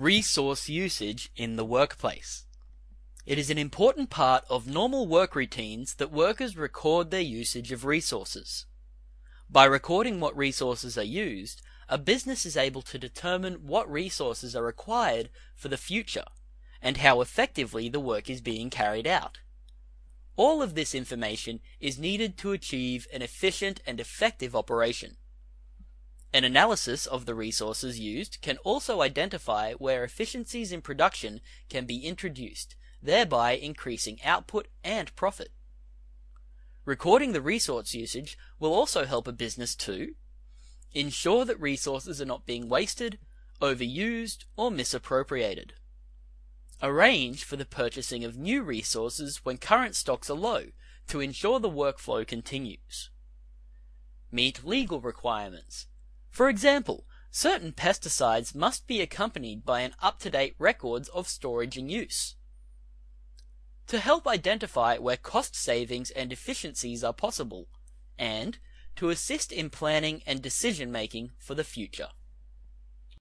Resource usage in the workplace. It is an important part of normal work routines that workers record their usage of resources. By recording what resources are used, a business is able to determine what resources are required for the future and how effectively the work is being carried out. All of this information is needed to achieve an efficient and effective operation. An analysis of the resources used can also identify where efficiencies in production can be introduced, thereby increasing output and profit. Recording the resource usage will also help a business to ensure that resources are not being wasted, overused, or misappropriated. Arrange for the purchasing of new resources when current stocks are low to ensure the workflow continues. Meet legal requirements. For example, certain pesticides must be accompanied by an up-to-date records of storage and use. To help identify where cost savings and efficiencies are possible, and to assist in planning and decision-making for the future.